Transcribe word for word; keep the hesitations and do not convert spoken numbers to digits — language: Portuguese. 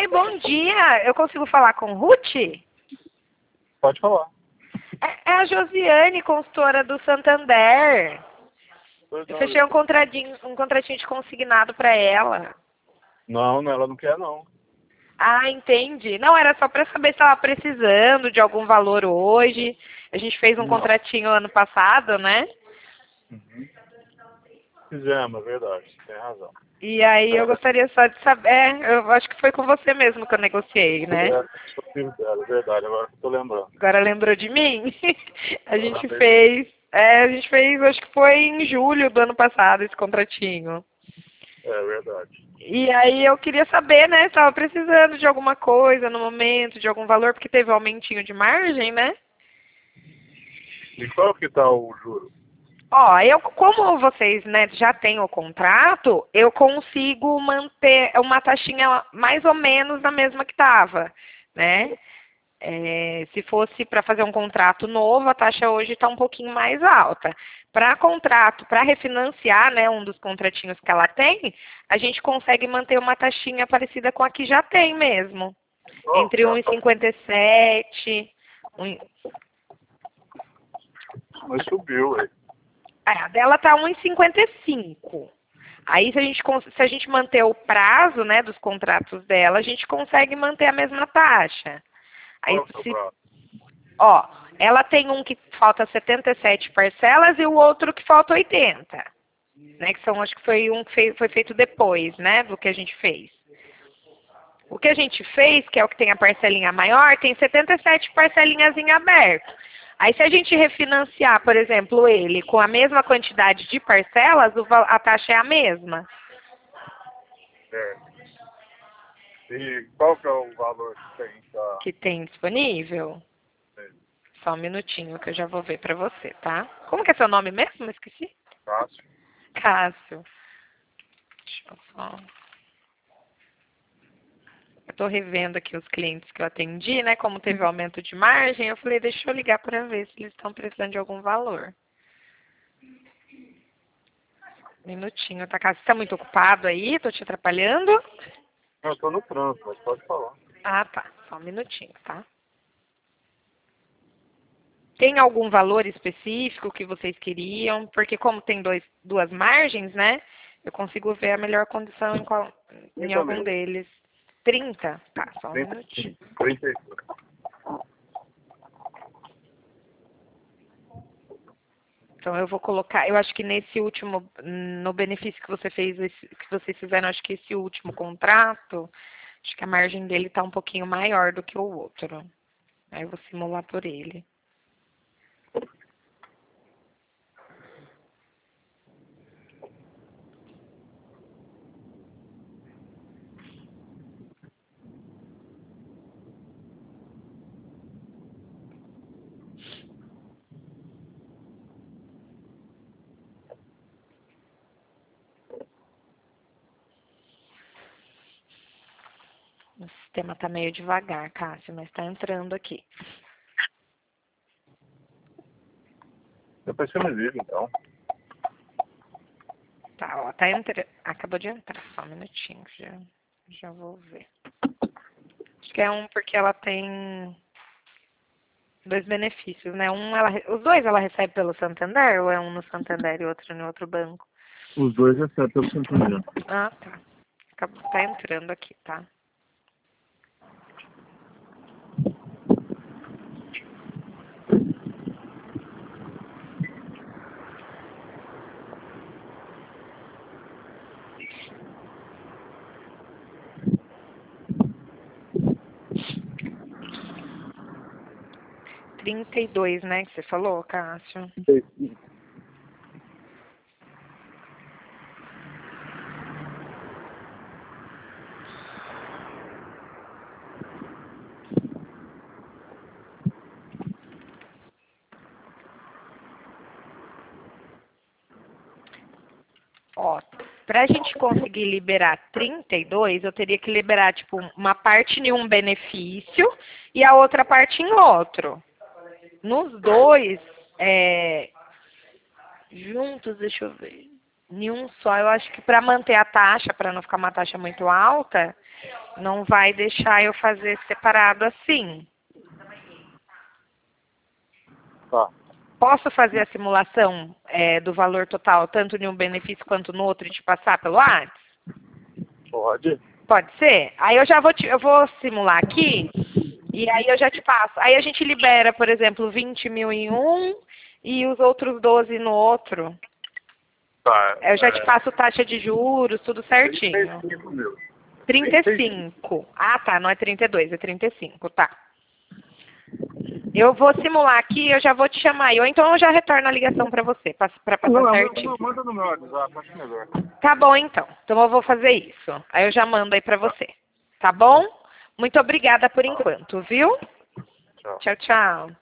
Oi, bom dia. Eu consigo falar com Ruth? Pode falar. É é a Josiane, consultora do Santander. Pois Eu não, fechei um contratinho, um contratinho de consignado para ela. não, não, ela não quer não. Ah, entendi. Não, era só para saber se ela precisando de algum valor hoje. A gente fez um Não. contratinho ano passado, né? Uhum. Fizemos, é verdade, você tem razão. E aí eu gostaria só de saber. É, eu acho que foi com você mesmo que eu negociei, né? É, sou filho dela, é verdade, agora que eu tô lembrando. Agora lembrou de mim? A gente Agora fez. É, a gente fez, acho que foi em julho do ano passado esse contratinho. É verdade. E aí eu queria saber, né, se estava precisando de alguma coisa no momento, de algum valor, porque teve um aumentinho de margem, né? E qual que tá o juro? Ó, eu, como vocês, né, já têm o contrato, eu consigo manter uma taxinha mais ou menos na mesma que estava, né? É, se fosse para fazer um contrato novo, a taxa hoje está um pouquinho mais alta. Para contrato, para refinanciar, né, um dos contratinhos que ela tem, a gente consegue manter uma taxinha parecida com a que já tem mesmo. Oh, Entre um e cinquenta e sete. Um... mas subiu, ué. É, a dela tá um e cinquenta e cinco. Aí se a gente cons- se a gente manter o prazo, né, dos contratos dela, a gente consegue manter a mesma taxa. Aí Qual que é o se prazo? Ó, ela tem um que falta setenta e sete parcelas e o outro que falta oitenta, né? Que são, acho que foi um que fei- foi feito depois, né, do que a gente fez. O que a gente fez, que é o que tem a parcelinha maior, tem setenta e sete parcelinhas em aberto. Aí se a gente refinanciar, por exemplo, ele com a mesma quantidade de parcelas, o val- a taxa é a mesma. É. E qual que é o valor que tem pra... Que tem disponível. é, Só um minutinho que eu já vou ver pra você, tá? Como que é seu nome mesmo? Esqueci. fácil? Cássio. Deixa eu só... Eu tô revendo aqui os clientes que eu atendi, né? Como teve aumento de margem, eu falei, deixa eu ligar para ver se eles estão precisando de algum valor. Minutinho, tá? Cássio? Você tá muito ocupado aí? Tô te atrapalhando? Não, eu tô no trânsito, mas pode falar. Ah, tá. Só um minutinho, tá? Tem algum valor específico que vocês queriam? Porque como tem dois, duas margens, né? Eu consigo ver a melhor condição em, qual, em trinta algum mil. deles. Trinta. Tá, só um trinta, minutinho. trinta e cinco. Então eu vou colocar, eu acho que nesse último, no benefício que você fez, esse- que vocês fizeram, acho que esse último contrato, acho que a margem dele está um pouquinho maior do que o outro. Aí eu vou simular por ele. O sistema está meio devagar, Cássio, mas está entrando aqui. Depois você me liga, então. Tá, ó, tá entrando. Acabou de entrar, só um minutinho, já, já vou ver. Acho que é um porque ela tem dois benefícios, né? Um, ela, re- os dois ela recebe pelo Santander, ou é um no Santander e outro no outro banco? Os dois recebem pelo Santander. Ah, tá. Acabou, tá entrando aqui, tá? trinta e dois, né, que você falou, Cássio? Ó, pra gente conseguir liberar trinta e dois, eu teria que liberar, tipo, uma parte em um benefício e a outra parte em outro. Nos dois, é, juntos, deixa eu ver. Em um só, eu acho que para manter a taxa, para não ficar uma taxa muito alta, Não vai deixar eu fazer separado assim. Tá. Posso fazer a simulação é, do valor total, tanto em um benefício quanto no outro, e te passar pelo WhatsApp? Pode? Pode ser? Aí eu já vou, te, eu vou simular aqui, e aí eu já te passo. Aí a gente libera, por exemplo, vinte mil em um e os outros doze no outro. Tá. Eu já te é, passo taxa de juros, tudo certinho. trinta e cinco mil. trinta e cinco. Ah, tá, não é trinta e dois, é trinta e cinco, tá. Eu vou simular aqui, eu já vou te chamar. Ou então eu já retorno a ligação para você, para passar Não, não, certinho. não, manda no meu WhatsApp, acho melhor. Tá bom, então. Então eu vou fazer isso. Aí eu já mando aí para você. Tá bom? Muito obrigada por enquanto, viu? Tchau. Tchau, tchau.